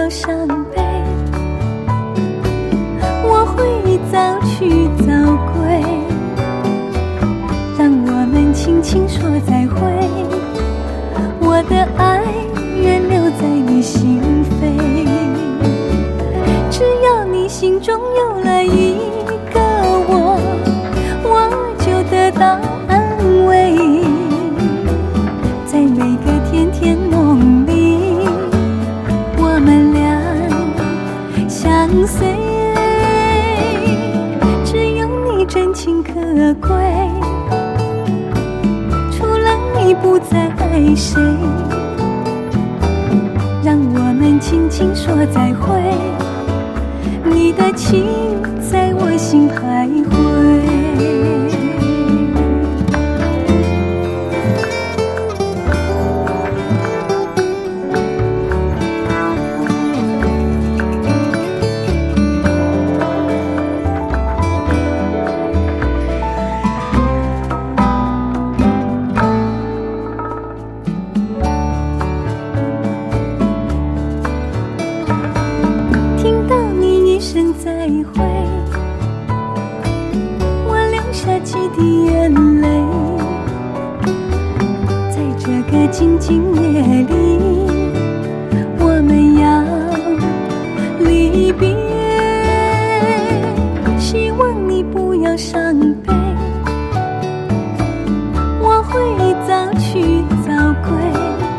要伤悲，我会早去早归，让我们轻轻说再会。我的爱愿留在你心扉，只要你心中有了一个我，我就得到安慰。在每个甜甜梦里，我们俩相随，只有你真情可贵，除了你不再爱谁，让我们轻轻说再会。你的情在我心徘徊。再会，我流下几滴眼泪，在这个静静夜里，我们要离别。希望你不要伤悲，我会早去早归，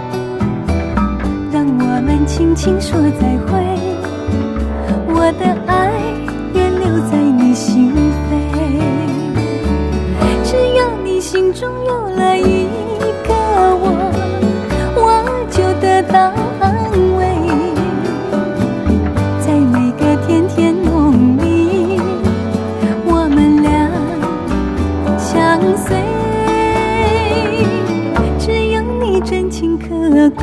让我们轻轻说再会。我的爱愿留在你心扉，只要你心中有了一个我，我就得到安慰。在每个甜甜梦里，我们俩相随，只有你真情可贵，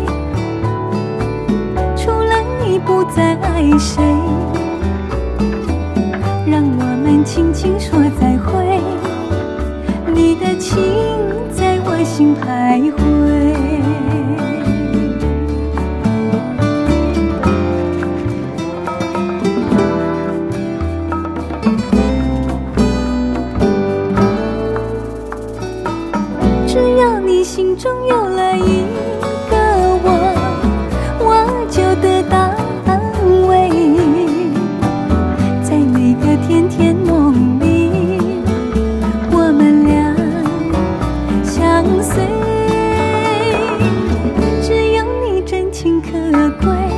除了你不再爱谁，让我们轻轻说再会。你的情在我心徘徊，只要你心中有了一个我，我就得到安慰。在每个甜甜梦里，我们俩相随，只有你真情可贵，